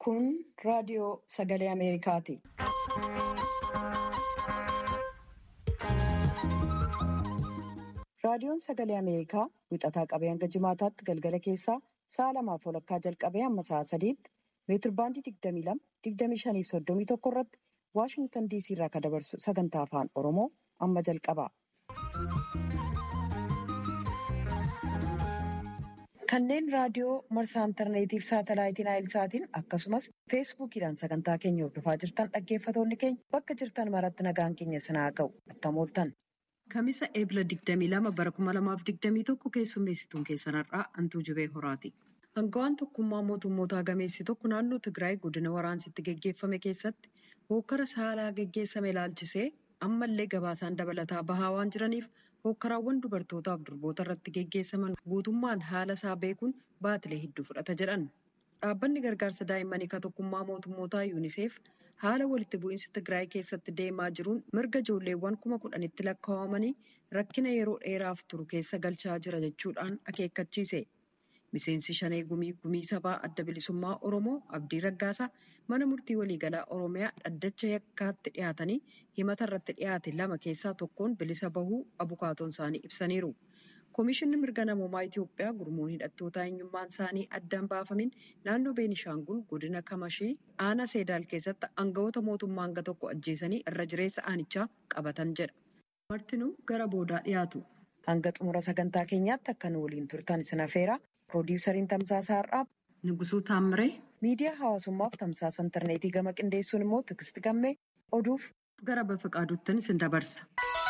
Kun raadiyoo Sagalee Ameerikaati. Raadiyoon Sagalee Ameerikaa wixataa qabee hanga jimaataatti galgala keessaa sa'a 2:00 jalqabee hamma sa'a 3tti meetirbaandii 22, 25 fi 31 irratti Waashingtan DC irraa kan dabarsu sagantaa afaan Oromoo amma jalqaba. Kanneen raadiyoo marsaa intarneetiif saatalaayitiin Naayilsaatiin akkasumas feesbuukiidhaan sagantaa keenya hordofaa jirtan dhaggeeffatoonni keenya bakka jirtan maratti nagaan keenya sinaa ga'u attamooltan. Kamisa eebila 22 bara 2021 keessummeessituun keessanarraa Antuu Jibee Horaati. Hangawaan tokkummaa mootummootaa gameessi tokko naannoo Tigraay godina waraansitti geggeeffame keessatti hokkara saalaa geggeessame ilaalchisee ammallee gabaasaan dabalataa bahaa waan jiraniif hokkaraawwan dubartootaaf durboota irratti geggeessaman guutummaan haala isaa beekuun baatilee hedduu fudhata jedhan. Dhaabbanni gargaarsa daa'immanii kan tokkummaa mootummootaa UNICEF haala walitti bu'iinsi Tigraay keessatti deemaa jiruun mirga ijoolleewwan 10,000tti lakkaawamanii rakkina yeroo dheeraaf turu keessa galchaa jira jechuudhaan akeekkachiise. Miseensi Shanee Gumii Sabaa Adda Bilisummaa Oromoo Abdii Raggaasaa mana murtii waliigalaa Oromiyaa dhaddacha yakkaatti dhiyaatanii himata irratti dhiyaate 2 keessaa tokkoon bilisa bahuu abukaatoon isaanii ibsaniiru. Komishinni mirga namoomaa Itiyoophiyaa gurmuun hidhattoota eenyummaan isaanii addaan baafamin naannoo Beenishaangul godina Kamashii aanaa Seedaal keessatti aangawoota mootummaa hanga tokko ajjeesanii irra jireessa aanichaa qabatan jedha. Martinuu gara boodaa dhiyaatu. Hanga xumura sagantaa keenyaatti akka nu waliin turtan isin affeera. Piroodyusariin Tamsaasaa Har'aaf Nugusuu Taammiree, miidiyaa hawaasummaaf tamsaasa intarneetii gama qindeessuun immoo Tiksiti Gammee oduuf gara Bafaqaaduuttan isin dabarsa.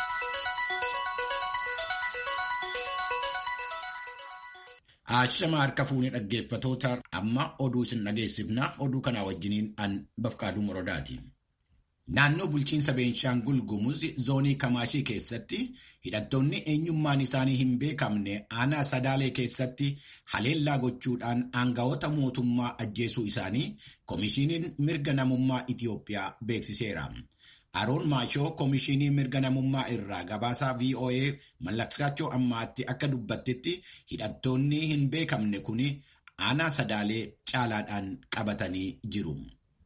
Ashama harka fuunee dhaggeeffatoota amma oduu isin dhageessifna. Oduu kanaa wajjiniin an Bafqaaduu Morodaati. Naannoo bulchiinsa Beenshaangul Gumuz zoonii Kamaashii keessatti hidhattoonni eenyummaan isaanii hin beekamne aanaa Sadaalee keessatti haleellaa gochuudhaan aangawoota mootummaa ajjeesuu isaanii Komishiiniin mirga namummaa Itiyoophiyaa beeksiseera. Aroon Maashoo Komishinii mirga namummaa irraa gabaasaa VOA Mallaskaachoo ammaatti akka dubbattetti hidhattoonni hin beekamne kun aanaa Sadaalee caalaadhaan qabatanii jiru.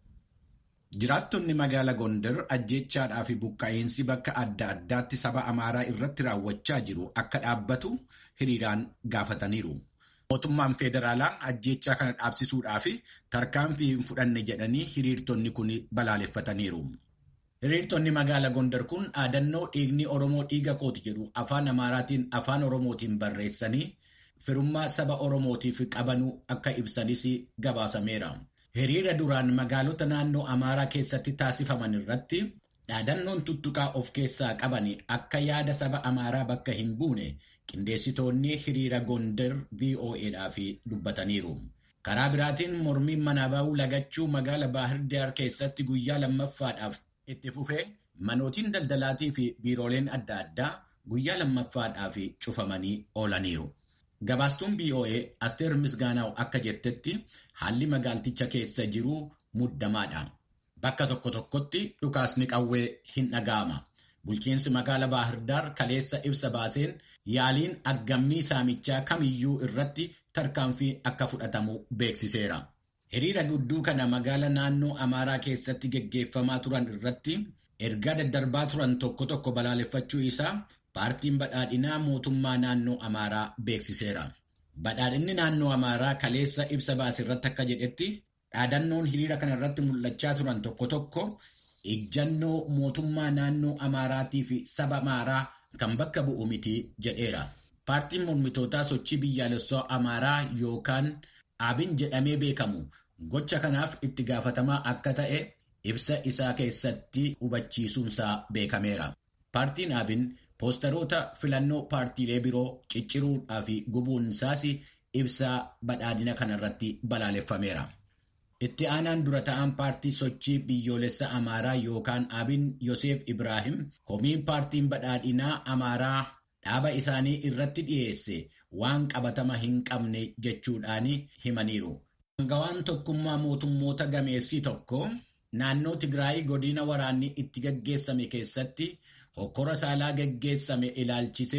Jiraattonni magaalaa Gondar ajjeechaadhaa fi buqqaa'iinsi bakka adda addaatti saba Amaaraa irratti raawwachaa jiru akka dhaabbatu hiriiraan gaafataniiru. Mootummaan federaalaa ajjeechaa kana dhaabsisuudhaa fi tarkaanfii hin fudhanne jedhanii hiriirtonni kun balaaleffataniiru. Hiriirtonni magaalaa Gondar kun dhaadannoo dhiigni Oromoo dhiiga kooti jedhu afaan Amaaraatiin afaan Oromootiin barreessanii firummaa saba Oromootiif qabanuu akka ibsanis gabaasameera. Hiriira duraan magaalota naannoo Amaaraa keessatti taasifaman irratti dhaadannoon tuttuqaa of keessaa qaban akka yaada saba Amaaraa bakka hin buune qindeessitoonni hiriira Gondar VOA'dhaaf dubbataniiru. Karaa biraatiin mormiin manaa bahuu lagachuu magaalaa Baahir Daar keessatti guyyaa lammaffaadhaaf itti fufee manootiin daldalaatii fi biirooleen adda addaa guyyaa lammaffaadhaaf cufamanii oolaniiru. Gabaastuun VOA Asteer Misgaanaaw akka jettetti haalli magaalticha keessa jiru muddamaadha. Bakka tokko tokkotti dhukaasni qawwee hin dhaga'ama. Bulchiinsi magaalaa Baahir Daar kaleessa ibsa baaseen yaaliin aggammii saamichaa kamiyyuu irratti tarkaanfii akka fudhatamu beeksiseera. Hiriira gudduu kana magaalaa naannoo Amaaraa keessatti geggeeffamaa turan irratti ergaa daddarbaa turan tokko tokko balaaleffachuu isaa Paartiin badhaadhinaa mootummaa naannoo Amaaraa beeksiseera. Badhaadhinni naannoo Amaaraa kaleessa ibsa baase irratti akka jedhetti dhaadannoon hiriira kana irratti mul'achaa turan tokko tokko ejjannoo mootummaa naannoo Amaaraatii fi saba Amaaraa kan bakka bu'u miti jedheera. Paartiin mormitootaa sochii biyyaalessaa Amaaraa yookaan Abin jedhamee beekamu gocha kanaaf itti gaafatamaa akka ta'e ibsa isaa keessatti hubachiisuunsaa beekameera. Paartiin Abin poosteroota filannoo paartiilee biroo cicciruudhaa fi gubuun isaas ibsaa badhaadhina kanarratti balaaleffameera. Itti aanaan dura ta'an paartii sochii biyyoolessa Amaaraa yookaan Abin Yoseef Ibraahim komiin paartiin badhaadhinaa Amaaraa dhaaba isaanii irratti dhiyeesse waan qabatama hin qabne jechuudhaan himaniiru. Hangawaan tokkummaa mootummoota gameessii tokko naannoo Tigraay godina waraanni itti gaggeessame keessatti hokkora saalaa gaggeessame ilaalchisee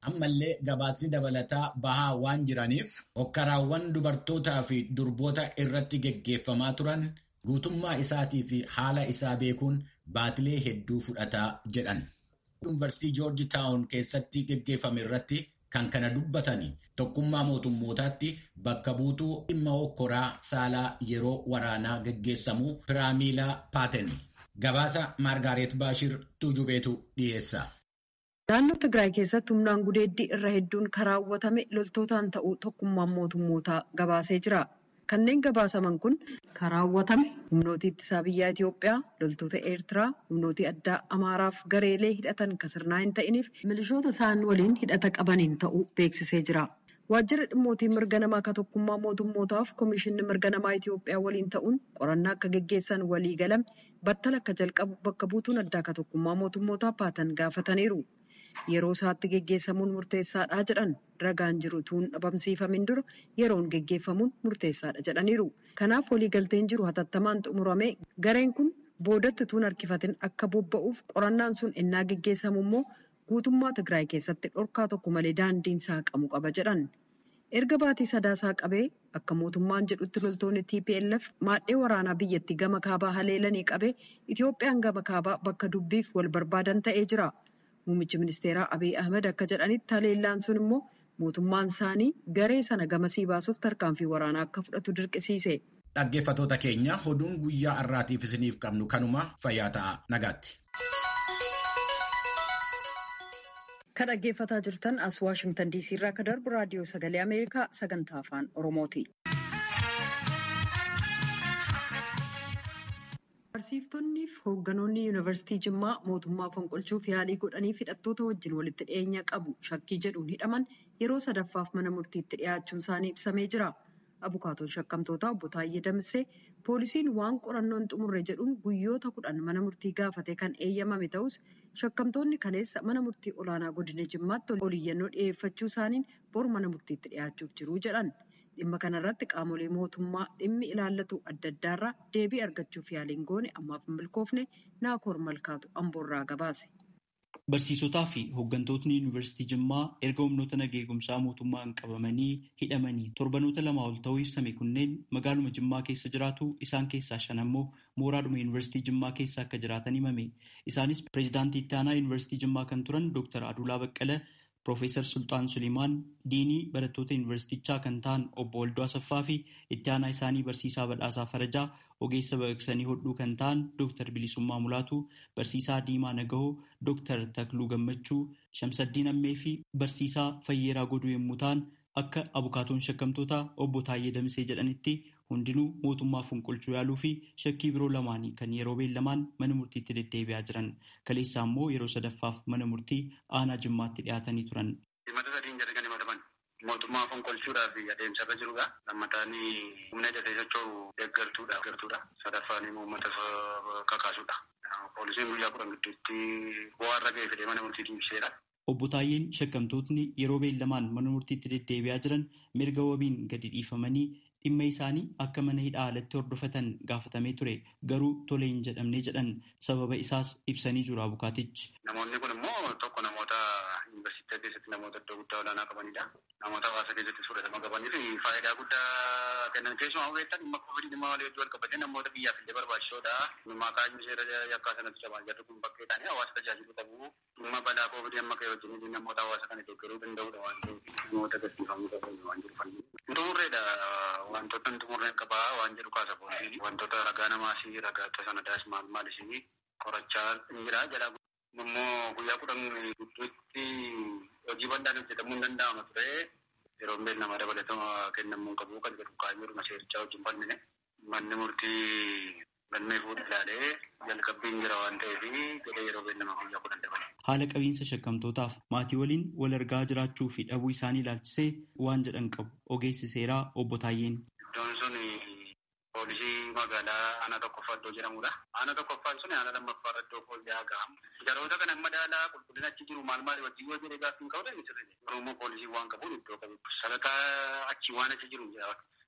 ammallee gabaasni dabalataa bahaa waan jiraniif hokkaraawwan dubartootaa fi durboota irratti geggeeffamaa turan guutummaa isaatii fi haala isaa beekuun baatilee hedduu fudhataa jedhan. Yuunivarsiitii Joorji Taawun keessatti geggeeffame irratti kan kana dubbatanii tokkummaa mootummootaatti bakka buutuu dhimma hokkoraa saalaa yeroo waraanaa geggeessamuu Piraamiilaa Paaten. Gabaasa Maargaaret Baashir Tujubeetu dhiyeessa. Naannoo Tigraay keessatti humnaan gudeeddii irra hedduun karaawwatame loltootaan ta'uu tokkummaan mootummootaa gabaasee jira. Kanneen gabaasaman kun karaawwatame humnooti ittisaa biyya Itoophiyaa, loltoota Eertiraa, humnooti addaa Amaaraaf gareelee hidhatan kan sirnaa hin ta'iniif milishoota isaan waliin hidhata qabaniin ta'uu beeksisee jira. Waajjirri dhimmootii mirga namaa akka tokkummaa mootummootaaf Komishinni mirga namaa Itoophiyaa waliin ta'uun qorannaa akka geggeessan walii galame battala akka jalqabu bakka buutuun addaa akka tokkummaa mootummootaa Paatan gaafataniiru. Yeroo isaatti geggeessamuun murteessaadha jedhan ragaan jiru tuun dhabamsiifamin dura yeroon geggeeffamuun murteessaadha jedhaniiru. Kanaaf waliigalteen jiru hatattamaan xumuramee gareen kun boodatti tuun harkifatin akka bobba'uuf qorannaan sun ennaa geggeessamu immoo guutummaa Tigraay keessatti dhorkaa tokko malee daandiin saaqamu qaba jedhan. Erga baatii sadaasaa qabee akka mootummaan jedhutti loltoonni TPLF maadhee waraanaa biyyattii gama kaabaa haleelanii qabee Itoophiyaan gama kaabaa bakka dubbiif wal barbaadan ta'ee jira. Muummichi ministeeraa Abiy Ahmed akka jedhanitti haleellaan sun immoo mootummaan isaanii garee sana gamasii baasuuf tarkaanfii waraanaa akka fudhatu dirqisiise. Dhaggeeffattoota keenya oduun guyyaa har'aatiif isiniif qabnu kanuma fayyaa ta'a nagaatti. Kan dhaggeeffataa jirtan as Waashingtan DC irraa akka darbu raadiyoo sagalee Ameerikaa sagantaa afaan Oromooti. Barsiiftonnii fi hoogganoonni yuunivarsiitii Jimmaa mootummaa fonqolchuuf yaalii godhanii hidhattoota wajjin walitti dhiyeenya qabu shakkii jedhuun hidhaman yeroo sadaffaaf mana murtiitti dhiyaachuun isaanii ibsamee jira. Abukaatoon shakkamtootaa obbo Taayyee Damissee poolisiin waan qorannoon xumurre jedhuun guyyoota 10 mana murtii gaafate kan eeyyamame ta'us shakkamtoonni kaleessa mana murtii olaanaa godina Jimmaatti oliyyannoo dhiyeeffachuu isaaniin bor mana murtiitti dhiyaachuuf jiru jedhan. Dhimma kanarratti qaamolee mootummaa dhimmi ilaallatu adda addaarraa deebii argachuuf yaaliin goone ammaaf hin milkoofne Naakoor Malkaatu Amboorraa gabaase. Barsiisotaa fi hooggantootni yuunivarsiitii Jimmaa erga humnoota nageegumsaa mootummaan qabamanii hidhamanii torbanoota 2 ol ta'uu ibsame kunneen magaaluma Jimmaa keessa jiraatu isaan keessaa 5 ammoo mooraadhuma yuunivarsiitii Jimmaa keessa akka jiraatan himame. Isaanis pireezidaantii itti aanaa yuunivarsiitii Jimmaa kan turan Dr. Adulaa Baqqala, Profeesar Sultaan Sulimaan, diinii barattoota yuunivarsiitichaa kan ta'an obbo Waldoo Asaffaa fi itti aanaa isaanii barsiisaa Badhaasaa Farajaa, ogeessa baqaqsanii hodhuu kan ta'an Dr. Bilisummaa Mulaatu, barsiisaa Diimaa Nagahoo, Dr. Takluu Gammachuu, Shamsaddiin Ammee fi barsiisaa Fayyeeraa Goduu yommuu ta'an akka abukaatoon shakkamtootaa obbo Taayyee Damissee jedhanitti hundinuu mootummaa fonqolchuu yaaluu fi shakkii biroo lamaanii kan yeroo beellamaan mana murtiitti deddeebi'aa jiran. Kaleessaa immoo yeroo sadaffaaf mana murtii aanaa Jimmaatti dhiyaatanii turan. Himata sadiin jalqabanii madaban mootummaa fonqolchuudhaaf adeemsarra jirudha. Lammataan humna ija socho'u deeggartuudha. Sadaffaan immoo uummata kakaasuudha. Poolisiin guyyaa 10 gidduutti bu'aarra ga'ee fedhee mana murtiitti ibseera. Obbo Taayyeen shakkamtootni yeroo beellamaan mana murtiitti deddeebi'aa jiran mirga wabiin gadi dhiifamanii dhimma isaanii akka mana hidhaa alatti hordofatan gaafatamee ture garuu tolee hin jedhamne jedhan sababa isaas ibsanii jiru abukaatichi. Namoonni kun immoo tokko namoota yuunivarsiitii keessatti namoota iddoo guddaa olaanaa qabanidha. Namoota hawaasa keessatti fudhatama qabanii fi faayidaa guddaa kennan keessumaa beektan dhimma koovidii dhimma walii hedduu wal qabatee namoota biyyaaf illee barbaachisoodha. Maqaan seera yakkaa sanatti cabaa jirru kun bakkee ta'anii hawaasa tajaajiluu qabu. Dhimma balaa koovidii amma ka'e wajjin namoota hawaasa kana deeggaruu danda'udha waan ta'eef namoota gadhiifamuu qabu waan jiru fanni. Xumurreedha wantoota xumurreen qabaa waan jedhu kaasa poolisiin wantoota ragaa namaasii ragaa sanadaas maal isinii qorachaa jira jedha. Immoo guyyaa 10 gidduutti hojii bal'aan hojjetamuu hin danda'ama ture yeroo beellama dabalatama kennamuu qabu kan jedhu kaayyoodhuma seerichaa wajjin fannine manni murtii galmee fuudhee ilaalee jalqabbiin jira waan ta'eef jedhee yeroo beellama guyyaa 10 dabale. Haala qabiinsa shakkamtootaaf maatii waliin wal argaa jiraachuu fi dhabuu isaanii ilaalchisee waan jedhan qabu ogeessi seeraa obbo Taayyeen. Iddoon sun poolisii magaalaa aanaa tokkoffaa iddoo jedhamudha. Aanaa tokkoffaan sun aanaa lammaffaa iddoo foollee hagaam. Jaroota kana madaalaa qulqullina achi jiru maal wajjin yoo jedhee gaaffiin qabu dandeessisa. Oromoo poolisii waan qabuun iddoo qabu. Sadarkaa achi waan achi jiru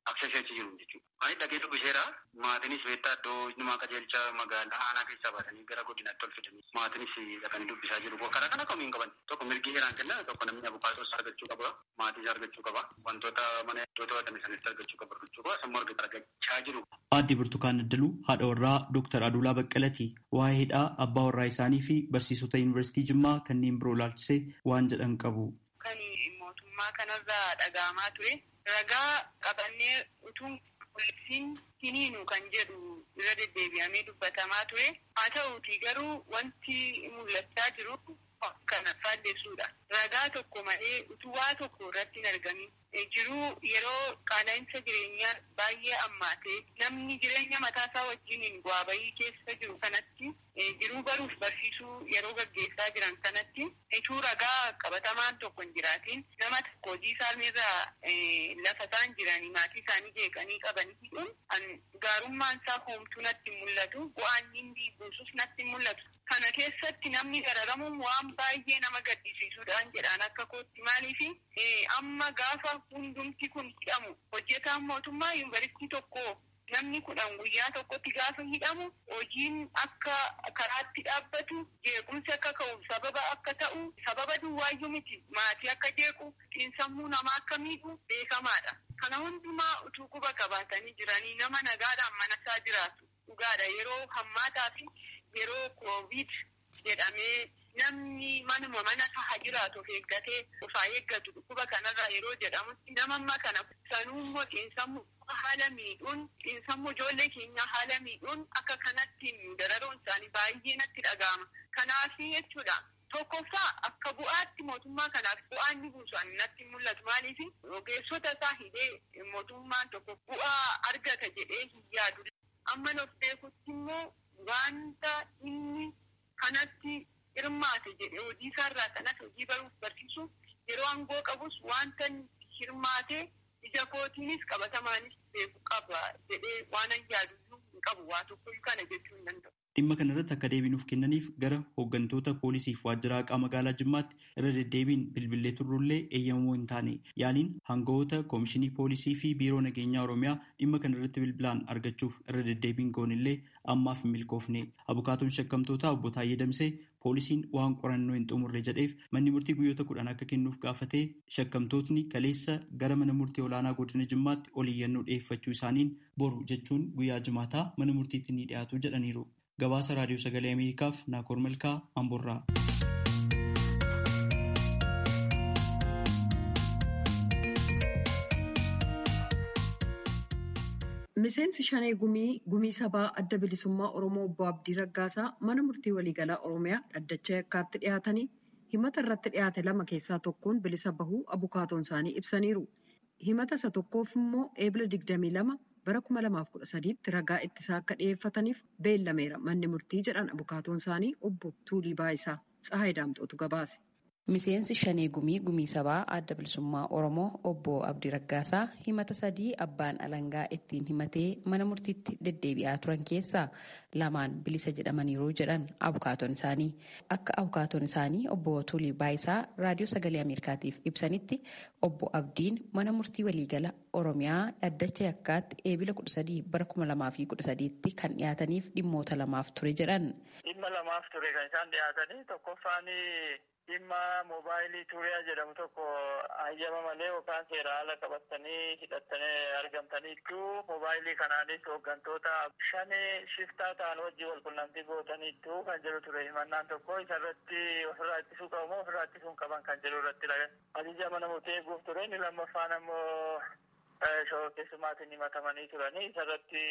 akseesii jiru jechuudha. Ani dhagee dubbiseera maatiinis beektaa iddoo nama qajeelcha magaalaa aanaa keessaa baatanii gara godinaatti ol fidanii maatiinis dhaqanii dubbisaa jiru. Karaa kana kamiin qaban tokko mirgi heeraan kenna tokko namni abukaatoos argachuu qaba maatiis argachuu qaba wantoota mana iddoo to'atame sanitti argachuu qaba sammuu argachaa jiru. Aadde Burtukaan Addaluu haadha warraa Dr. Adulaa Baqqalati waa'ee hidhaa abbaa warraa isaanii fi barsiisota yuunivarsiitii Jimmaa kanneen biroo ilaalchisee waan jedhan qabu. Kan mootummaa kanarraa dhaga'amaa ture ragaa qabannee utuu poolisiin hiniinu kan jedhu irra deddeebi'amee dubbatamaa ture. Haa ta'uutii garuu wanti mul'achaa jiru kana faalleessuudha. Ragaa tokko malee utuu waa tokko irratti hin argamin jiruu yeroo qaala'insa jireenyaa baay'ee ammaatee namni jireenya mataasaa wajjin bu'aa bahii keessa jiru kanatti jiruu baruuf barsiisuu yeroo gaggeessaa jiran kanatti utuu ragaa qabatamaan tokko hin jiraatiin nama tokko hojii isaaniirraa lafa isaan jiranii maatii isaanii jeeqanii qabanii hidhuun gaarummaan isaa hoomtuu natti hin mul'atu bu'aan inni buusus natti hin mul'atu. Kana keessatti namni gararamuun waan baay'ee nama gaddisiisuudhaan jedhaan akka kootti maaliifi amma gaafa hundumti kun hidhamu hojjetaan mootummaa yuunivarsiitii tokko namni 10 guyyaa tokkotti gaafa hidhamu hojiin akka karaatti dhaabbatu jeequmsi akka ka'u sababa akka ta'u sababa duwwaayyuu miti maatii akka jeequ xiinsammuu namaa akka miidhu beekamaadha. Kana hundumaa utuu quba qabaatanii jiranii nama nagaadhaan manasaa jiraatu dhugaadha yeroo hammaataa fi yeroo koovid jedhamee namni manuma mana isaa jiraatu of eeggatee ofaa eeggatu dhukkuba kanarraa yeroo jedhamutti nama amma kana sanuu immoo xiinsammuu haala miidhuun xiinsammuu ijoollee keenyaa haala miidhuun akka kanatti dararuun isaanii baay'ee natti dhaga'ama. Kanaaf jechuudha. Tokkoffaa akka bu'aatti mootummaa kanaaf bu'aa inni buusu natti mul'atu maaliif ogeessota isaa hidhee mootummaan tokko bu'aa argata jedhee hin yaadu. Amma of beekutti immoo wanta inni kanatti hirmaate jedhee hojii isaarraa kanas hojii baruuf barsiisu yeroo aangoo qabus wanta hirmaate ija kootiinis qabatamaanis beeku qaba jedhee waan an yaaduyyuu hin qabu waa tokkoyyuu kana jechuu hin danda'u. Dhimma kanarratti akka deebiinuuf kennaniif gara hooggantoota poolisiif waajjira haqaa magaalaa Jimmaatti irra deddeebiin bilbilee turrullee eeyyamamoo hin taane yaaliin hangawoota koomishinii poolisii fi biiroo nageenyaa Oromiyaa dhimma kanarratti bilbilaan argachuuf irra deddeebiin goonillee ammaaf hin milkoofne. Abukaatoon shakkamtootaa obbo Taayyee Damsee poolisiin waan qorannoo hin xumurre jedheef manni murtii guyyoota 10 akka kennuuf gaafatee shakkamtootni kaleessa gara mana murtii olaanaa godina Jimmaatti oliyyannoo dhiyeeffachuu isaaniin boru jechuun guyyaa Jimaataa mana murtiitti ni dhiyaatu jedhaniiru. Gabaasa Raadiyoo Sagalee Ameerikaaf Naakoor Malkaa Amboorraa. Miseensi Shanee Gumii Sabaa Adda Bilisummaa Oromoo Obbo Abdii Raggaasaa mana murtii waliigalaa Oromiyaa dhaddacha yakkaatti dhiyaatanii himata irratti dhiyaate 2 keessaa tokkoon bilisa bahuu abukaatoon isaanii ibsaniiru. Himata isa tokkoof immoo eebila 22 bara 2013tti ragaa ittisaa akka dhiyeeffataniif beellameera manni murtii jedhan abukaatoon isaanii obbo Tuulii Baayisaa Tsahaay Daamxootu gabaase. Miseensi Shanee Gumii Sabaa Adda Bilisummaa Oromoo Obbo Abdii Raggaasaa himata 3 abbaan alangaa ittiin himatee mana murtiitti deddeebi'aa turan keessaa 2 bilisa jedhamaniiru jedhan abukaatoon isaanii. Akka abukaatoon isaanii obbo Tuulii Baayisaa Raadiyoo Sagalee Ameerikaatiif ibsanitti obbo Abdiin mana murtii waliigala Oromiyaa dhaddacha yakkaatti eebila 13 bara 2013tti kan dhiyaataniif dhimmoota 2 ture jedhan. Dhimma 2 ture kan isaan dhiyaatanii tokkoffaanii dhimma moobaayilii tuuriyaa jedhamu tokko hayyama malee yookaan seera ala qabatanii hidhattanii argamtaniitu moobaayilii kanaanis hooggantoota Shanee shiftaa ta'an wajjin wal qunnamtii gootaniitu kan jedhu ture himannaan tokko isarratti ofirraa ittisuu qabu moo ofirraa ittisuun qaban kan jedhu irratti ajaja mana murtii eeguuf ture inni lammaffaan ammoo shawaa keessumaatiin himatamanii turanii isarratti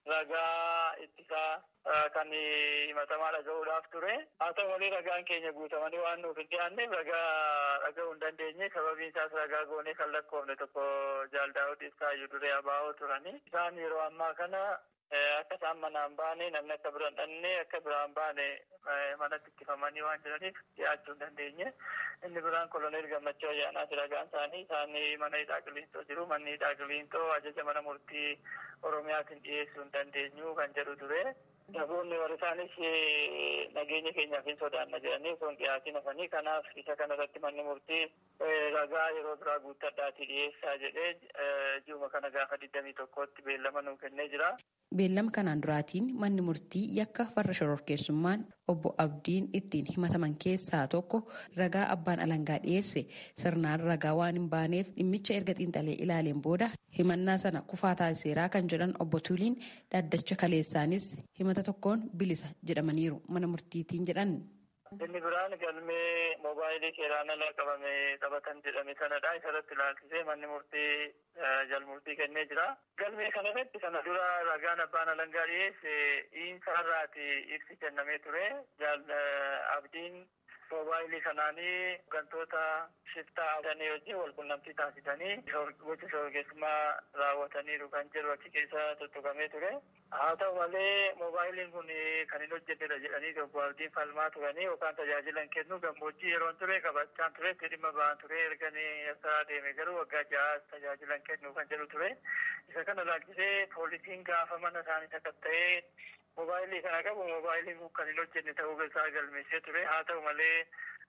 ragaa ittisaa kan himatamaa dhaga'uudhaaf ture. Haa ta'u malee ragaan keenya guutamanii waan nuuf hin dhiyaanneef ragaa dhaga'uu hin dandeenye sababiin isaas ragaa goonee kan lakkoofne tokko jaaldaa'uutiif kaayyuu duree abaa'oo turanii. Isaan yeroo ammaa kana akka isaan manaan baane namni akka biraan dhannee akka biraan baane manatti ittifamanii waan jiraniif dhiyaachuu hin dandeenye. Inni biraan koloneel Gammachuu Ayyaanaati ragaan isaanii isaan mana hidhaa Qiliinxoo jiru. Manni hidhaa Qiliinxoo ajaja mana murtii Oromiyaatiin dhiyeessuu hin dandeenyu kan jedhu ture. Namoonni warri isaanis nageenya keenyaaf hin sodaanna jedhanii osoo hin dhiyaatiin hafanii kanaaf isa kanarratti manni murtii ragaa yeroo biraa guuttadhaatii dhiyeessaa jedhee ji'uma kana gaafa 21tti beellama nuu kennee jira. Beellama kanaan duraatiin manni murtii yakka farra shororkeessummaan obbo Abdiin ittiin himataman keessaa tokko ragaa abbaan alangaa dhiyeesse sirnaan ragaa waan hin baaneef dhimmicha erga xiinxalee ilaaleen booda himannaa sana kufaa taasiseeraa kan jedhan obbo Tuliin dhaddacha kaleessaanis himata tokkoon bilisa jedhamaniiru mana murtiitiin jedhan. Inni biraan galmee moobaayilii seeraan ala qabame taphatan jedhame sanadha. Isarratti ilaalchisee manni murtii jalmurtii kennee jira. Galmee kanarratti kana dura ragaan abbaan alangaa dhiyeesse dhiinsaarraati ibsi kennamee ture. Abdiin moobaayilii kanaanii gantoota shiftaa adanii wajjin wal qunnamtii taasisanii gocha shororkeessummaa raawwataniiru kan jedhu achi keessa tuttuqamee ture. Haa ta'u malee moobaayiliin kun kan hin hojjetedha jedhanii obbo Abdiin falmaa turanii yookaan tajaajila hin kennu gammoojjii yeroon ture qabachaan ture itti dhimma ba'an ture erganii akka deeme garuu waggaa 6 tajaajila hin kennu kan jedhu ture. Isa kana ilaalchisee poolisiin gaafa mana isaanii sakatta'ee moobaayilii kana qabu moobaayiliin kun kan hin hojjenne ta'uu isaa galmeessee ture. Haa ta'u malee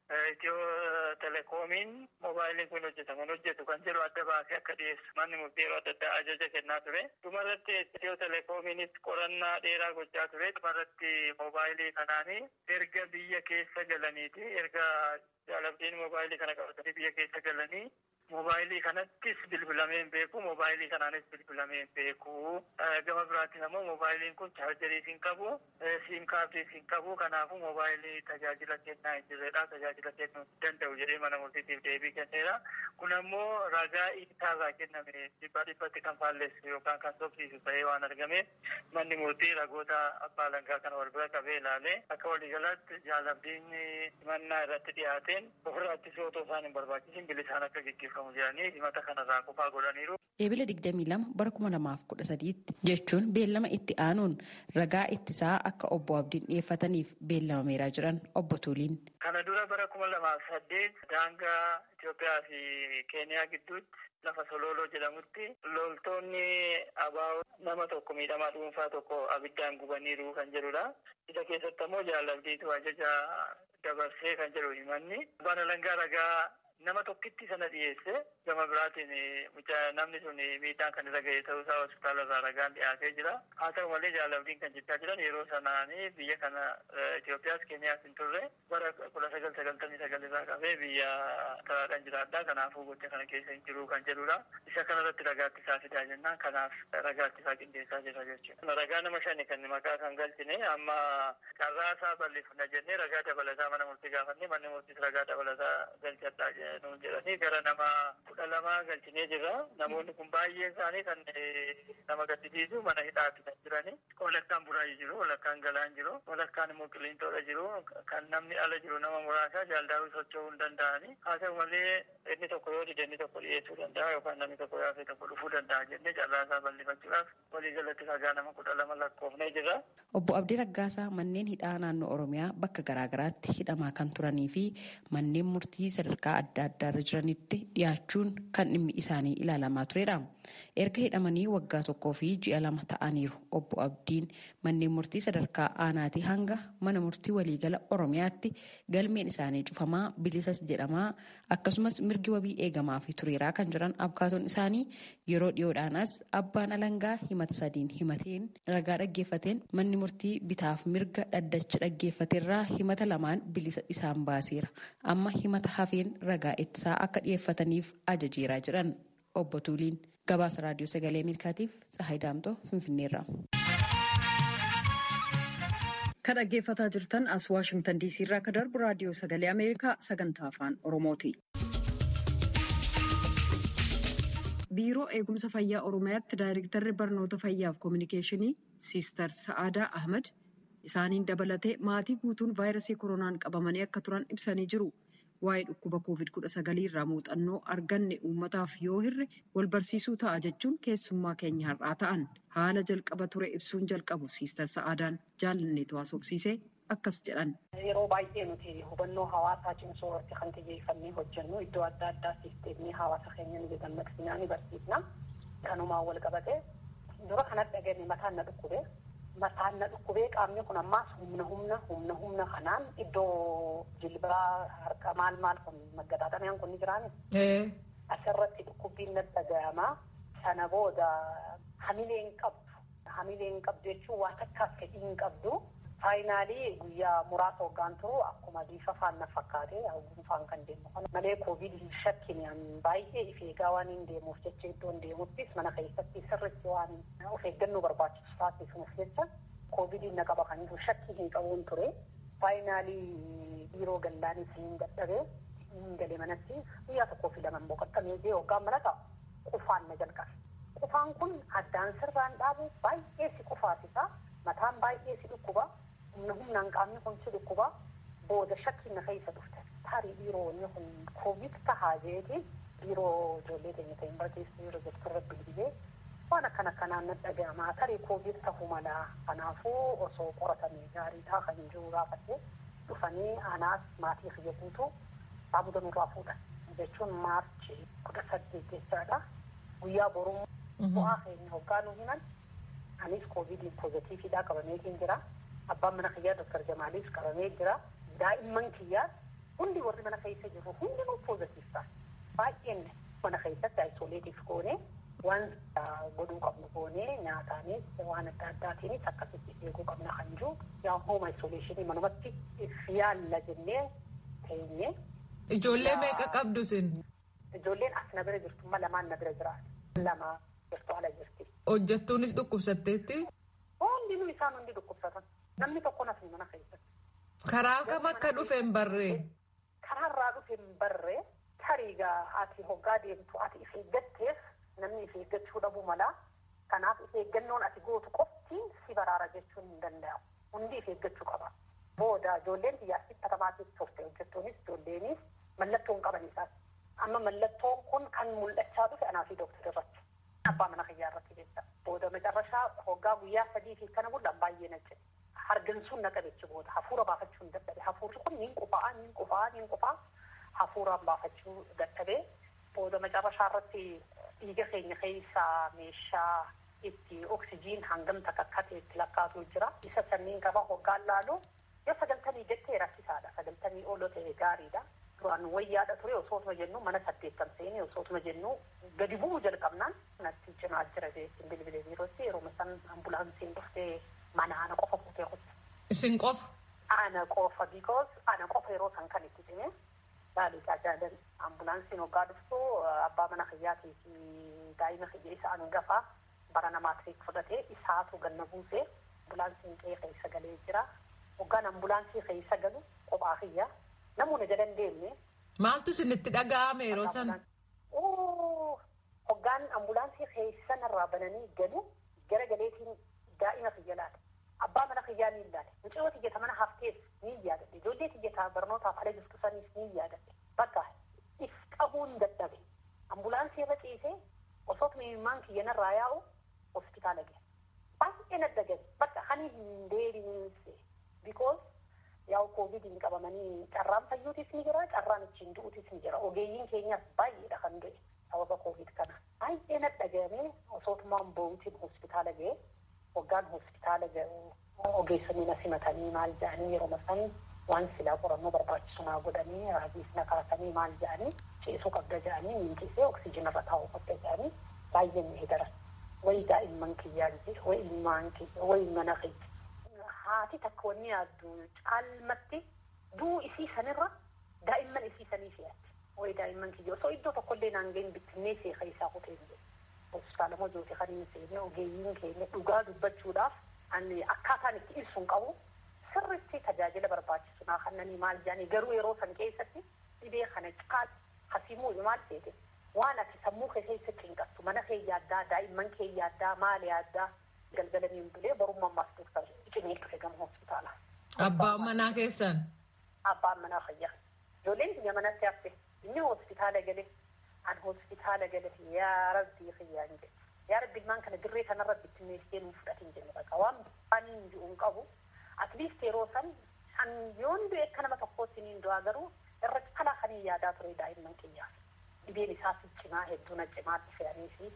Itiyoo telekoomiin moobaayiliin kun hojjetu kan jedhu adda baasee akka dhiyeessu manni murtii yeroo adda addaa ajaja kennaa ture. Dhumarratti Itiyoo telekoomiinis qorannaa dheeraa gochaa ture. Dhumarratti moobaayilii kanaanii erga biyya keessa galaniiti erga Abdiin moobaayilii kana qabatanii biyya keessa galanii moobaayilii kanattis bilbilamee hin beeku, moobaayilii kanaanis bilbilamee hin beeku. Gama biraatiin ammoo moobaayiliin kun chaarjeriis hin qabu, siim kaardiis hin qabu. Kanaafuu moobaayilii tajaajila kennaa hin jirredha. Tajaajila kennuu danda'u jedhee mana murtiitiif deebii kenneera. Kun ammoo ragaa isaarraa kenname dhibbatti kan faalleessu yookaan kan sobsiisu ta'ee waan argameef manni murtii ragoota abbaa alangaa kana wal bira qabee ilaalee akka waliigalaatti Abdiin himannaa irratti dhiyaateen ofirraa ittisuu otoo isaan hin barbaachisin bilisaan akka gaggeeffamu jedhanii himata kanarraa qofaa godhaniiru. Eebila 22 bara 2013 jechuun beellama itti aanuun ragaa ittisaa akka obbo Abdiin dhiyeeffataniif beellamameeraa jiran obbo Tuliin. Kana dura bara 2008 daangaa Itoophiyaa fi Keeniyaa gidduutti lafa Sololoo jedhamutti loltoonni abaa'oo nama tokko miidhamaa dhuunfaa tokko abiddaan gubaniiru kan jedhudha. Isa keessatti ammoo Abdiitu ajaja dabarsee kan jedhu himanni. Abbaan alangaa ragaa nama tokkitti sana dhiyeesse gama biraatiin namni sun miidhaan kan irra ga'e ta'uusaa hospitaala irraa ragaan dhiyaatee jira. Haa ta'u malee Abdiin kan jechaa jiran yeroo sanaanii biyya kana Itoophiyaas Keeniyaas hin turre bara 1999 irraa qabee biyya karaadhaan jiraadhaa kanaafuu gocha kana keessa hin jiru kan jedhudha. Isa kanarratti ragaa ittisaa fidaa jennaan kanaaf ragaa ittisaa qindeessaa jira jechuudha. Ragaa nama 5 kan maqaa kan galchine amma carraasaa bal'ifna jennee ragaa dabalataa mana murtii gaafannee manni murtiis ragaa dabalataa galchadhaa nuun jedhanii gara nama 12 galchinee jirra. Namoonni kun baay'een isaanii kan nama gaddisiisu mana hidhaatti kan jirani. Walakkaan Buraayii jiru, walakkaan Galaan jiru, walakkaan immoo Qiliintoodha jiru. Kan namni ala jiru nama muraasa jaaldaawii socho'uu hin danda'ani. Haa ta'u malee inni tokko yoo dide inni tokko dhiyeessuu danda'a yookaan namni tokko yaafee tokko dhufuu danda'a jennee carraasaa bal'ifachuudhaaf waliigalatti ragaa nama 12 lakkoofnee jirra. Obbo Abdii Raggaasaa manneen hidhaa naannoo Oromiyaa bakka garaagaraatti hidhamaa kan turanii fi manneen murtii sadarkaa adda addaarra jiranitti dhiyaachuun kan dhimmi isaanii ilaalamaa turedha. Erga hidhamanii waggaa 1 fi ji'a 2 ta'aniiru. Obbo Abdiin manneen murtii sadarkaa aanaatii hanga mana murtii waliigala Oromiyaatti galmeen isaanii cufamaa bilisas jedhamaa akkasumas mirgi wabii eegamaa fi tureeraa kan jiran abkaatoon isaanii yeroo dhiyoodhaanas abbaan alangaa himata 3 himateen ragaa dhaggeeffateen manni murtii bitaaf mirga dhaddacha dhaggeeffateerraa himata 2 bilisa isaan baaseera. Amma himata hafeen ragaa ittisaa akka dhiyeeffataniif ajajeeraa jiran obbo Tuliin. Gabaasa raadiyoo sagalee Ameerikaatiif Tsahaay Daamtoo Finfinneerraa. Kan dhaggeeffataa jirtan as Waashingtan DC irraa akka darbu raadiyoo sagalee Ameerikaa sagantaa afaan Oromooti. Biiroo Eegumsa Fayyaa Oromiyaatti Daayirektarri Barnoota Fayyaaf Kominikeeshinii Siister Sa'aadaa Ahmad isaaniin dabalatee maatii guutuun vaayirasii koronaan qabamanii akka turan ibsanii jiru. Waa'ee dhukkuba COVID-19 irraa muuxannoo arganne uummataaf yoo hirre wal barsiisuu ta'a jechuun keessummaa keenya har'aa ta'an haala jalqaba ture ibsuun jalqabu Siister Sa'aadaan jaalanneetu haasofsiisee akkas jedhan. Yeroo baay'ee nuti hubannoo hawaasaa cimsuu irratti kan xiyyeeffannee hojjennu iddoo adda addaa sisteemii hawaasa keenya ni dammaqsinaa ni barsiisna. Kanumaan wal qabatee dura kanatti dhageenye mataan na dhukkube mataan na dhukkubee qaamni kun ammaas humna kanaan iddoo jilbaa harka maal kun maggadaaxameen kun ni jiraani. Asirratti dhukkubbiin na dhaga'ama. Sana booda hamileen qabdu jechuun waa takkaas fedhii hin qabdu. Faayinaalii guyyaa muraasa hoggaan turu akkuma bifa faana fakkaatee gunfaan kan deemu kana malee koovid shakkiin baay'ee if eegaa waan hin deemuuf jecha iddoon deemuttis mana keessatti sirriitti waan of eeggannoo barbaachisu taasisuuf jecha koovidiin na qaba kan jiru shakkii hin qabuun ture. Faayinaalii biiroo gallaanis hin dadhabee hin galee manatti guyyaa tokkoo fi lamaan boqottamee jee hoggaan mana ta'a qufaan na jalqabe. Qufaan kun addaan sirraan dhaabu baay'ee si qufaasisa. Mataan baay'ee si dhukkuba. Humnaan qaamni kun si dhukkuba. Booda shakkiin na keessa dhufte. Tarii biiroonni kun koovid tahaa jeeti. Biiroo ijoollee keenya ta'in barkeessa yeroo doktorra bilbilee waan akkanaan na dhaga'ama. Tarii koovid tahuu mala. Kanaafuu osoo qoratamee gaariidhaa kan jiru gaafatee dhufanii anaas maatii kiyya guutuu saamuda nurraa fuudhan. Jechuun maarchi 18 jechaadha. Guyyaa boruu bu'aa keenya hoggaa nu himan. Anis koovidiin poozitiividhaa qabamee jira. Abbaan mana kiyyaa Dr. Jamaaliis qabamee jira. Daa'imman kiyyaa hundi warri mana keessa jiru hundinuu poozitiif ta'a. Baay'een mana keessatti ayisoleetiif goonee waan godhuu qabnu goonee nyaataanis waan adda addaatiinis akkasitti eeguu qabna kan jiru. Yaa hooma ayisoleeshinii manumatti yaalla jennee teenye. Ijoollee meeqa qabdu sin? Ijoolleen as na bira jirtu lamaan na bira jiraatu. Lama jirtu ala jirti. Hojjettuunis dhukkubsatteetti? Hundinuu isaan hundi dhukkubsatan. Namni tokko nafni mana keessatti. Karaa kam akka dhufe hin barree? Karaarraa dhufe hin barree. Tariigaa ati hoggaa deemtu ati if eeggatteef namni if eeggachuu dhabuu mala. Kanaaf if eeggannoon ati gootu qoftiin si baraara jechuun hin danda'amu. Hundi if eeggachuu qaba. Booda ijoolleen xiyyaatti katamaa keessa turte hojjettuunis ijoolleenis mallattoo hin qaban isaati. Amma mallattoon kun kan mul'achaa dhufe anaa fi dooktarri irratti. Abbaa mana kiyyaa irratti jecha. Booda macarrashaa hoggaa guyyaa 3 fi kana bullaan baay'ee na jedhe. Hargansuun na qabechi booda hafuura baafachuu hin dadhabe. Hafuurri kun niin qufaa hafuuraan baafachuu dadhabee. Booda macarrashaa irratti dhiiga keenya keessaa meeshaa itti oksijiin hangam takkaate itti lakkaatu jira. Isa sanniin qaba hoggaan laalu yoo 90 jettee rakkisaadha. 90 ol ta'e gaariidha. Duraan wayyaadha ture osootuma jennu mana 8 seenee osootuma jennu gadi bu'uu jalqabnaan natti cimaa jira jechuun bilbilee biirootti yeroo san ambulaansiin dhuftee mana ana qofa fuutee qofa. Isin qofa? Ana qofa because ana qofa yeroo san kan itti cimee baaliisaa jaalan ambulaansiin hoggaa dhuftu abbaa mana kiyyaatii fi daa'ima kiyya isa hangafaa bara namaatiif fudhatee isaatu ganna buusee ambulaansiin qe'ee keessa galee jira. Hoggaan ambulaansii keessa galu kophaa kiyyaa. Namoonni jalan deemne. Maaltu isinitti dhaga'ame yeroo sana? Hoggaan ambulaansii keessa narraa bananii galu gara galeetiin daa'ima kiyya laata. Abbaa mana kiyyaa ni ilaale. Mucayyoo tiyyata mana hafteef ni yaadadhe. Ijoollee tiyyataa barnootaaf ala jirtu saniif ni yaadadhe. Bakka if qabuun dadhabe. Ambulaansii irra ciisee osoo mimmaan kiyya narraa yaa'u hospitaala gahe. Baay'ee nadda gahe. Bakka hani hin deebiinse. Because yaa koovidiin qabamanii carraan fayyuutis ni jira, carraan ittiin du'uutis ni jira. Ogeeyyiin keenyas baay'eedha kan du'e sababa koovid kana. Baay'ee nadda gahamee osootumaan bo'uutiin hospitaala gahe. Hoggaan hospitaala gahu ogeessonni na simatanii maal jedhanii yeroo san waan silaa qorannoo barbaachisu naa godhanii raajiis na kaasanii maal jedhanii ceesuu qabda jedhanii miincisee oksijiina irra taa'uu qabda jedhanii baay'ee ni hidaran. Wayi daa'imman kiyyaa jedhe, wayi ilmaan kiyya, wayi mana kiyya. Haati takka wanni yaaddu caalmatti duu isii sanirra daa'imman isii sanii fe'atti. Wayi daa'imman kiyya osoo iddoo tokkollee naan ga'in bittinnee seeqa isaa kutee hin jedhu. Hospitaala mojooti kan hin seenne ogeeyyiin keenya dhugaa dubbachuudhaaf akkaataan itti ibsuun qabu sirriitti tajaajila barbaachisu naa kannanii maal jedhanii garuu yeroo san keessatti dhibee kana caal hasimuu maal seete waan ati sammuu kee keessatti hin qabtu mana kee yaaddaa daa'imman kee yaaddaa maal yaaddaa galgalanii hin bulee barummaan maas doktar cimee dhufe gama hospitaala. Abbaan manaa keessan? Abbaan manaa fayyaa. Ijoolleen biyya manatti hafte inni hospitaala galee. An hospitaala galate yaa rabbii xiyyaan jedhe. Yaa rabbi ilmaan kana dirree kanarra bittinneessee nuuf fudhatiin jennu baqa. Waan baaniin ji'uun qabu. At least yeroo san an yoon du'e akka nama tokkootti niin du'aa garuu irra caalaa kan yaadaa ture daa'imman kiyyaaf. Dhibeen isaas cimaa hedduu na cimaatti fe'anii fi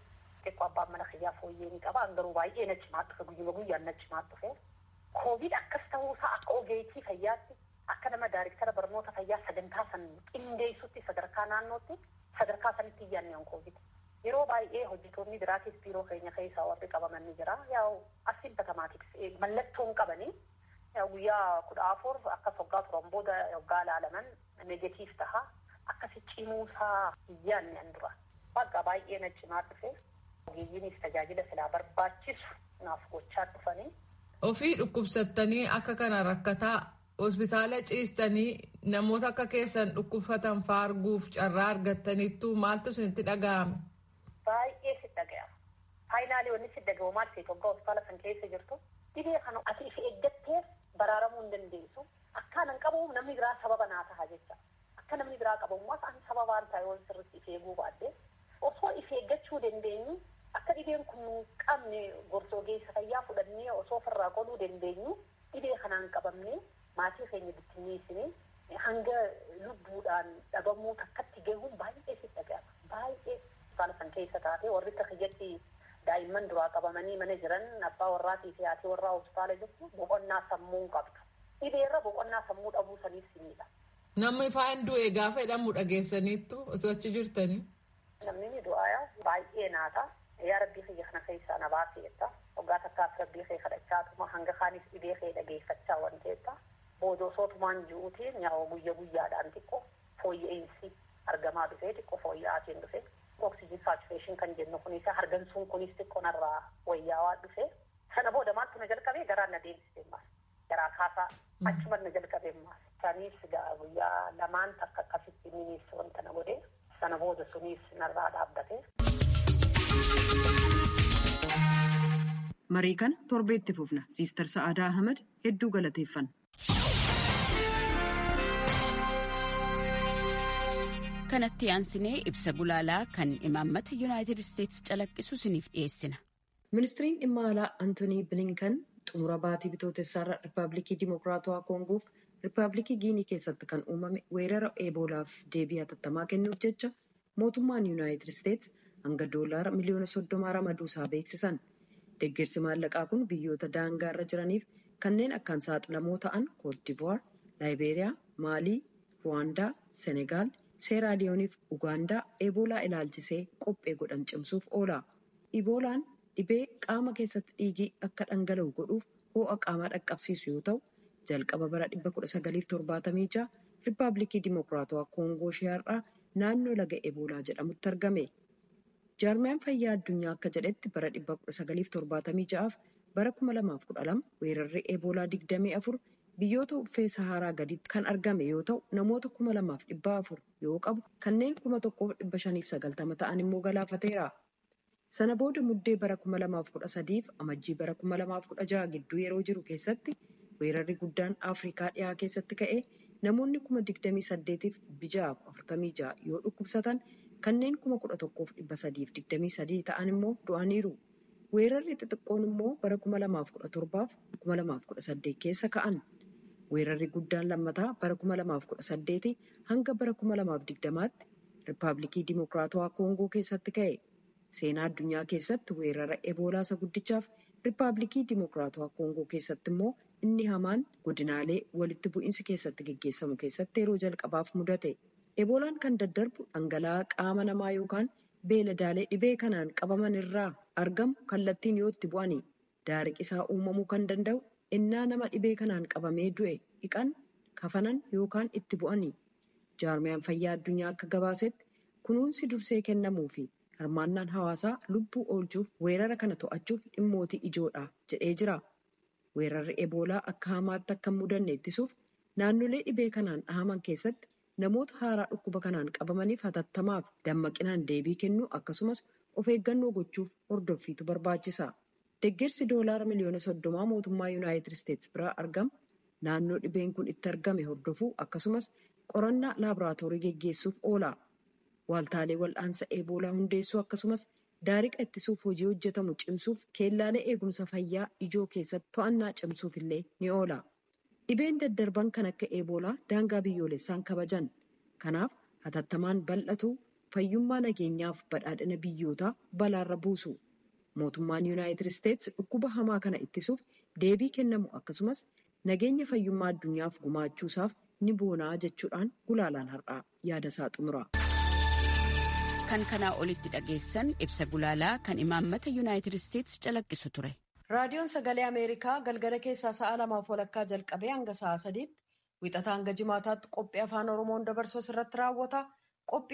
xiqqoo abbaan mana kiyyaa fooyyee ni qaba garuu baay'ee nachi maadhufe guyyuma guyyaan nachi maadhufe koovid akkas ta'uusaa akka ogeettii fayyaatti akka nama daariktara barnoota fayyaa sagantaa san qindeessutti sadarkaa naannootti sadarkaa sanitti iyyaanne on koovid yeroo baay'ee hojjetoonni biraatis biiroo keenya keessaa warri qabaman ni jira yaa'u asimptomatiks mallattoon qabanii guyyaa 14 akkas waggaa turan booda waggaa ilaalaman negatiif taha akkasi cimuusaa iyyaanne an dura bakka baay'ee nachi maadhufe ogeeyyiinis tajaajila silaa barbaachisu naaf gochaa dhufanii. Ofii dhukkubsattanii akka kana rakkataa hospitaala ciistanii namoota akka keessan dhukkubsatan faarguuf carraa argattaniittu maaltu isinitti dhaga'ame? Baay'ee si dhaga'ama. Faayinaalii wanni si dhaga'u maal ta'e waggaa hospitaala san keessa jirtu dhibee kana ati if eeggattee baraaramuu hin dandeessu. Akkaanan qabu namni biraa sababa naa ta'a jecha. Akka namni biraa qabamummaas ani sababaan ta'e waan sirriitti if eeguu baadde osoo if eeggachuu dandeenyu akka dhibeen kun qabne gorsa ogeessa fayyaa fudhannee osoo ofirraa qoluu dandeenyu dhibee kanaan qabamne maatii keenya bittinneessine hanga lubbuudhaan dhabamuu takkatti gahuun baay'ee si dhaga'ama. Baay'ee hospitaala san keessa taate warri akka kiyyatti daa'imman duraa qabamanii mana jiran abbaa warraatii fi haati warraa hospitaala jirtu boqonnaa sammuu qabdu. Dhibeerra boqonnaa sammuu dhabuu saniif simidha. Namni faan du'e gaafa jedhamu dhageessaniittu osoo achi jirtanii? Namni ni du'aa baay'ee naata. Yaa rabbii kiyya kana keessaa na baasee jetta. Waggaa takkaas rabbii kee kadhachaatuma hanga kaanis dhibee kee dhageeffachaa waan ta'eetta. Booda osootumaan ji'uutiin nyaa'u guyyaadhaan xiqqoo fooyya'insi argamaa dhufee xiqqoo fooyya'aatiin dhufee. Oxygen saturation kan jennu kunis hargansuun kunis xiqqoo narraa wayyaawaa dhufee. Sana booda maaltu na jalqabee garaan na deebisee maas. Garaa kaasaa achuma na jalqabee maas. Sanis guyyaa lamaan takka akkasitti minis wanta na godhee sana booda sunis narraa dhaabbate. Marii kana torbeetti fufna. Siister Sa'aadaa Ahmed hedduu galateeffanna. Kanatti aansinee ibsa gulaalaa kan imaammata Yuunaayitid Isteetsi calaqqisu isiniif dhiyeessina. Ministiriin dhimma alaa Antoonii Bilinkan xumura baatii bitootessaarra Rippaabilikii Dimokiraatawaa Koongoof Rippaabilikii Giinii keessatti kan uumame weerara eeboolaaf deebii hatattamaa kennuuf jecha mootummaan Yuunaayitid Isteetsi hanga doolaara miliyoona 30 ramaduusaa beeksisan. Deeggarsi maallaqaa kun biyyoota daangaa irra jiraniif kanneen akkaan saaxilamoo ta'an Koodivuwaar, Laayibeeriyaa, Maalii, Ruwaandaa, Senegaal, Seeraaliyooniif Ugaandaa eeboolaa ilaalchisee qophee godhan cimsuuf oola. Eboolaan dhibee qaama keessatti dhiigii akka dhangala'u godhuuf ho'a qaamaa dhaqqabsiisu yoo ta'u, jalqaba bara 1976 Rippaabilikii Dimokiraatawaa Koongoo Shiyaarraa naannoo laga Eboolaa jedhamutti argame. Jaarmiyaan fayyaa addunyaa akka jedhetti bara 1976 fi bara 2012 weerarri Eboolaa 24 biyyoota uffee Saharaa gaditti kan argame yoo ta'u namoota 2,400 yoo qabu kanneen 1,590 ta'an immoo galaafateera. Sana booda muddee bara 2013 fi amajjii bara 2016 gidduu yeroo jiru keessatti weerarri guddaan Afrikaa dhiyaa keessatti ka'ee namoonni 28,646 yoo dhukkubsatan kanneen 11,323 ta'an immoo du'aniiru. Weerarri xixiqqoon immoo bara 2017 fi 2018 keessa ka'an. Weerarri guddaan lammataa bara 2018 hanga bara 2020tti Rippaabilikii Dimokiraatawaa Koongoo keessatti ka'e. Seenaa addunyaa keessatti weerara Eboolaa isa guddichaaf Rippaabilikii Dimokiraatawaa Koongoo keessatti immoo inni hamaan godinaalee walitti bu'iinsi keessatti gaggeessamu keessatti yeroo jalqabaaf mudate. Eboolaan kan daddarbu dhangala'aa qaama namaa yookaan beeladaalee dhibee kanaan qabaman irraa argamu kallattiin yoo itti bu'ani. Daariqisaa uumamuu kan danda'u innaa nama dhibee kanaan qabamee du'e dhiqan, kafanan yookaan itti bu'ani. Jaarmiyaan fayyaa addunyaa akka gabaasetti kunuunsi dursee kennamuu fi hirmaannaan hawaasaa lubbuu oolchuuf weerara kana to'achuuf dhimmootii ijoodha jedhee jira. Weerarri Eboolaa akka hamaatti akka hin mudanne ittisuuf naannolee dhibee kanaan dhahaman keessatti namoota haaraa dhukkuba kanaan qabamaniif hatattamaaf dammaqinaan deebii kennuu akkasumas of eeggannoo gochuuf hordoffiitu barbaachisa. Deeggarsi doolaara miliyoona 30 mootummaa Yuunaayitid Isteetsi biraa argamu naannoo dhibeen kun itti argame hordofuu akkasumas qorannaa laaboraatoorii geggeessuuf oola. Waaltaalee wal'aansa Eboolaa hundeessuu akkasumas daariqa ittisuuf hojii hojjetamu cimsuuf keellaalee eegumsa fayyaa ijoo keessatti to'annaa cimsuuf illee ni oola. Dhibeen daddarban kan akka Eboolaa daangaa biyyoolessaan kabajan. Kanaaf hatattamaan bal'atu fayyummaa nageenyaaf badhaadhina biyyootaa balaarra buusu. Mootummaan Yuunaayitid Isteets dhukkuba hamaa kana ittisuuf deebii kennamu akkasumas nageenya fayyummaa addunyaaf gumaachuusaaf ni boonaa jechuudhaan gulaalaan har'aa yaadasaa xumura. Kan kanaa olitti dhageessan ibsa gulaalaa kan imaammata Yuunaayitid Isteets calaqqisu ture. Raadiyoon Sagalee Ameerikaa galgala keessaa sa'a 2:00 jalqabee hanga sa'a 3:00 wixataa hanga jimaataatti qophii afaan Oromoon dabarsu irratti raawwata.